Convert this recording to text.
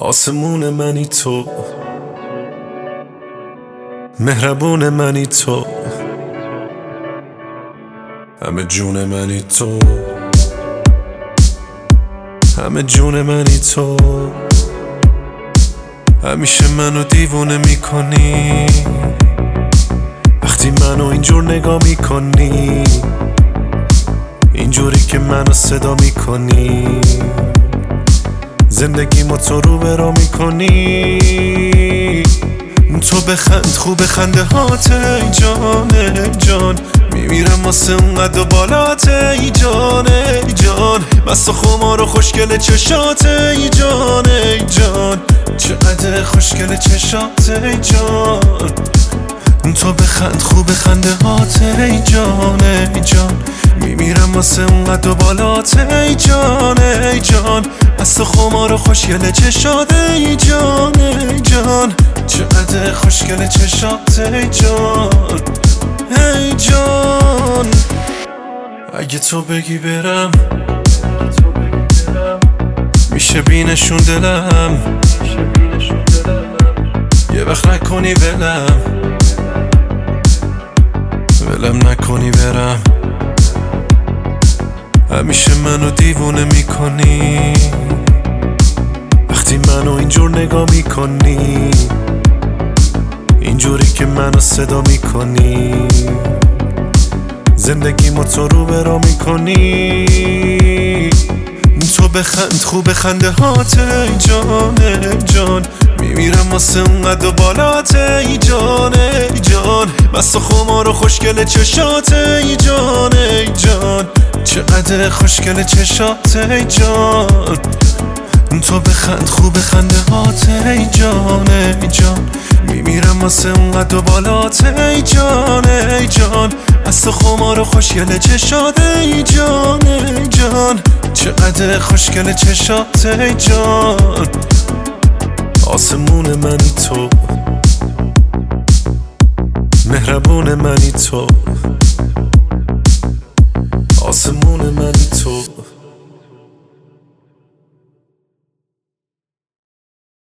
آسمون منی تو، مهربون منی تو، همه جون منی تو، همه جون منی تو. همیشه منو دیوونه میکنی وقتی منو اینجور نگاه میکنی، اینجوری که منو صدا میکنی، زندگیمو تو رو برا میکنی. تو بخند خوب خنده هات ای جان ای جان، میمیرم واسه اونقدر بالات ای جان ای جان، مست و خمار و خوشگل چشات ای جان ای جان، چقدر خوشگل چشات ای جان. تو بخند خوب خنده هات ای جان ای جان، میمیرم واسه اونقدر بالات ای جان ای جان، مست و خمار و خوشگل چشات ای جان ای جان، چقدر خوشگل چشات ای جان ای جان. اگه تو بگی برم میشه بینشون دلم، یه وقت نکنی ولم نکنی برم. همیشه منو دیوونه میکنی وقتی منو اینجور نگاه میکنی، اینجوری که منو صدا میکنی، زندگیمو تو رو برا میکنی. تو بخند خوب خنده هات ای جان ای جان، میمیرم واسه اونقدر بالات ای جان ای جان، مست و خمار و خوشگل چشات ای جان ای جان، چقدر خوشگل چشات ای جان. تو بخند خوب خنده هات ای جان ای جان، میمیرم واسه اونقدر بالات ای جان ای جان، مست و خمار و خوشگل چشات ای جان ای جان، چقدر خوشگل چشات ای جان. آسمون منی تو، مهربون منی تو،